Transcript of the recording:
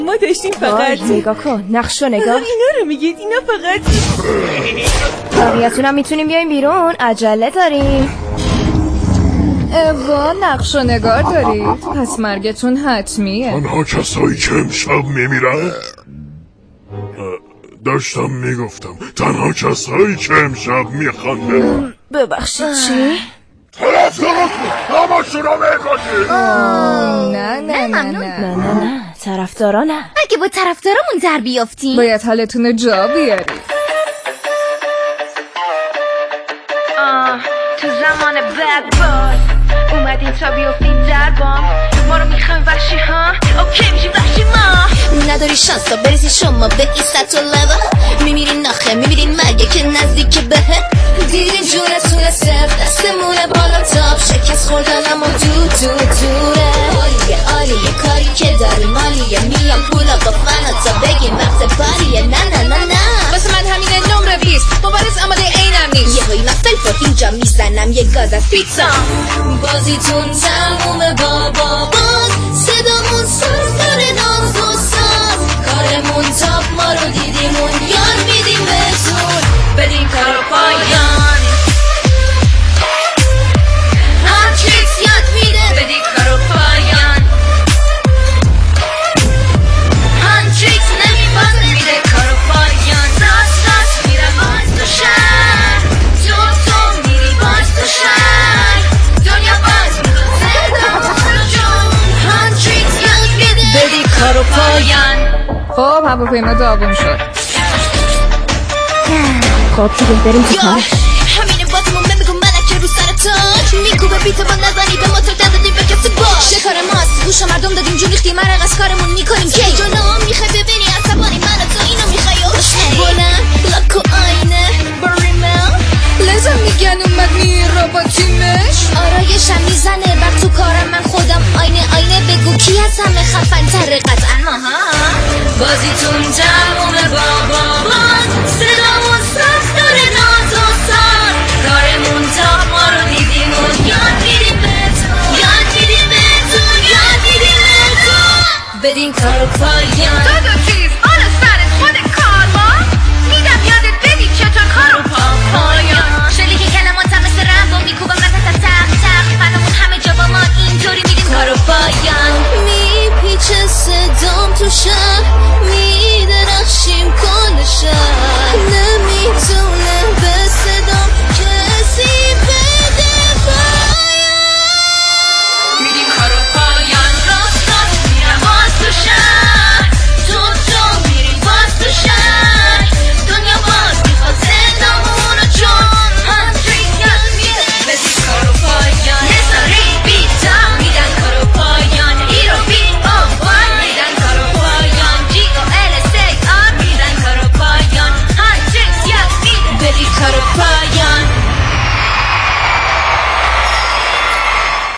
ما داشتیم فقط نگاه کن، نقشو نگاه. اینا رو میگید، اینا فقط باقیتونم میتونیم بیایم بیرون، عجله داریم. وا نقش و نگار دارید، پس مرگتون حتمیه. آنها کسایی که امشب میمیرن؟ داشتم میگفتم تنها کسایی که امشب میخوانده. ببخشید چی؟ همشون رو میکشید. نه طرفدارا نه. اگه با طرفدارمون در بیافتیم باید حالتون رو جا بیاری. تو زمان بد باز اومدین تا بیافتین در بام. ما رو میخوایم وحشی ها، اوکی میشیم وحشی ما. نداری شانس تا بریزی شما به ایست و لوا. میمیرین ناخه میمیرین مرگه که نزدیک بهه. دیدین جونتون صرف دستمونه بالا تاب. شکست خوردن اما دوره. عالیه کاری که داری مالیه. میام پولا با فنا تا بگیم وقت پاریه. نه واسه من همینه نمره 20 مبارز آماده اینم نیست. یه هایی من فلفل اینجا میزنم یه گاز از پیتزا. بازیتون تمومه بابا باز. صدامون ساز داره ناز و ساز. کارمون تاپ ما رو دیدیمون یاد میدیم بهتون. بدین کارو پایان. هانتریکس یاد میده. بدین کارو پایان. هانتریکس نمیبازه میده کارو پایان. راست میره باز تو شهر. تو میری باز تو شهر. دنیا باز میخواد جون. هانتریکس یاد میده. بدین کارو پایان. خب هواپیما داغون شد. خب دیگه بریم تو کار. همینه باتمون بگو ملکه رو سر تاج. میکوبه بیت با نزنی به موتور دادیم به کسی باش. شکار ماست گوش مردم دادیم جون ریختیم مرق از کارمون میکنیم که جلو میخوای ببینی عصبانی من تو اینو میخوای بلند لاک و آینه بریمل لازم میگن اومد میره با تیمش. آرایشم میزنه بر تو کارم من خودم آینه بگو کی از همه خفن تره قطعا ماها. بازیتون تمومه بابا باز. صدامون سخت داره ناز و ساز. کارمون تا ما رو دیدیمون یاد میدیم بهتون. بدین کارو پایان. دو چیز آن سرت خود کارما. میدم یادت بدی چطور کارو پایان. شلی که کلماتم مثل رمبو میکوبم وسط تق فنمون همه جا با ما اینطوری میدیم کارو پایان. میپیچه صدام تو شب.